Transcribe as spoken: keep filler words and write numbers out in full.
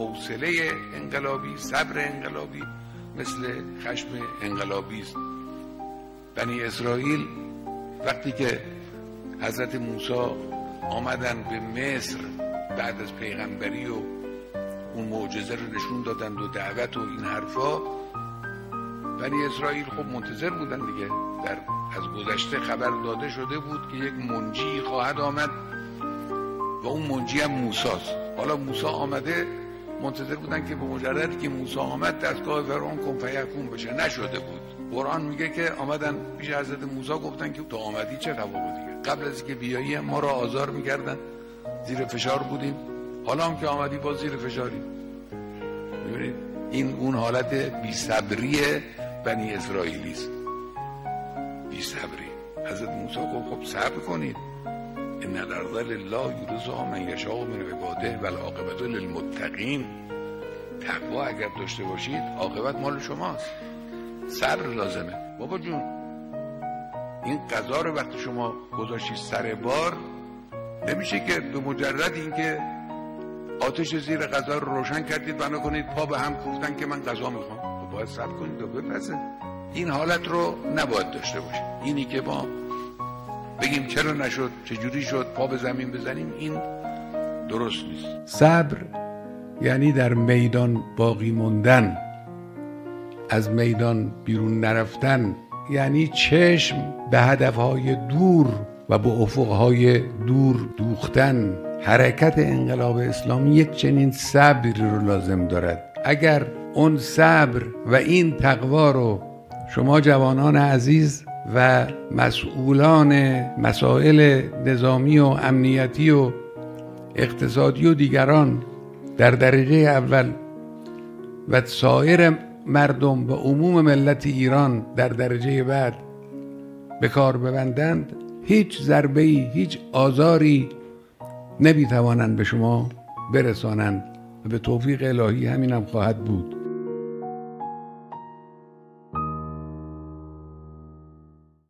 حوصله انقلابی، صبر انقلابی مثل خشم انقلابی است. بنی اسرائیل وقتی که حضرت موسی آمدن به مصر بعد از پیغمبری و اون معجزه رو نشون دادند و دعوت و این حرفا، بنی اسرائیل خب منتظر بودن دیگه. در از گذشته خبر داده شده بود که یک منجی خواهد آمد و اون منجی هم موسی است. حالا موسی آمده، منتظر بودن که به مجردی که موسی آمد دستگاه فرعون کن فیکون بشه. نشده بود. قرآن میگه که آمدن پیش حضرت موسی گفتن که تو آمدی چه تفاوتیه؟ قبل از که بیایی ما را آزار میکردن، زیر فشار بودیم، حالا هم که آمدی باز زیر فشاریم. میبینید این اون حالت بی صبری بنی اسرائیلی است. بی صبری. حضرت موسی گفت خب صبر کنید، ان الارض لله یورثها من یشاء من عباده والعاقبة للمتقین. تقوا اگر داشته باشید عاقبت مال شماست. صبر لازمه. بابا جون این قضا رو وقتی شما گذاشتید سر بار، نمیشه که به مجرد این که آتش زیر قضا رو روشن کردید بنا کنید پا به هم کوفتن که من قضا میخوام. باید صبر کنید و بپسه. این حالت رو نباید داشته باشید. اینی که ما بگیم چرا نشد، چجوری شد، پا به زمین بزنیم، این درست نیست. صبر یعنی در میدان باقی موندن، از میدان بیرون نرفتن، یعنی چشم به هدفهای دور و به افقهای دور دوختن. حرکت انقلاب اسلامی یک چنین صبری رو لازم دارد. اگر اون صبر و این تقوا رو شما جوانان عزیز و مسئولان مسائل نظامی و امنیتی و اقتصادی و دیگران در درجه اول و سایر مردم و عموم ملت ایران در درجه بعد به کار ببندند، هیچ ضربه‌ای، هیچ آزاری نمیتوانند به شما برسانند و به توفیق الهی همین هم خواهد بود.